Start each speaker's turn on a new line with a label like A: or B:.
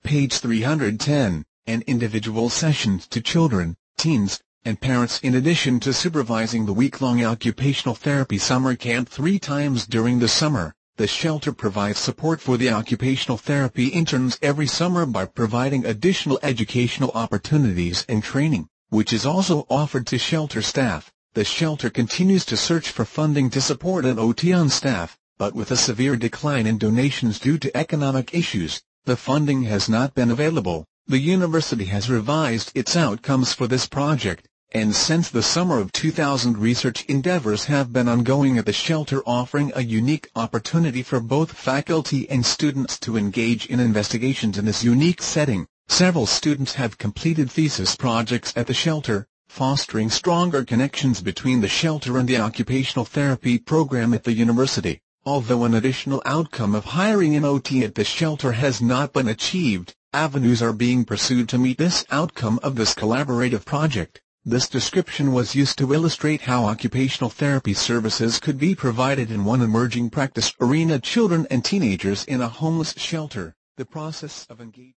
A: page 310, and individual sessions to children, teens, and parents in addition to supervising the week-long occupational therapy summer camp 3 times during the summer. The shelter provides support for the occupational therapy interns every summer by providing additional educational opportunities and training, which is also offered to shelter staff. The shelter continues to search for funding to support an OT on staff, but with a severe decline in donations due to economic issues, the funding has not been available. The university has revised its outcomes for this project, and since the summer of 2000 research endeavors have been ongoing at the shelter, offering a unique opportunity for both faculty and students to engage in investigations in this unique setting. Several students have completed thesis projects at the shelter, fostering stronger connections between the shelter and the occupational therapy program at the university. Although an additional outcome of hiring an OT at the shelter has not been achieved, avenues are being pursued to meet this outcome of this collaborative project. This description was used to illustrate how occupational therapy services could be provided in one emerging practice arena: children and teenagers in a homeless shelter. The process of engagement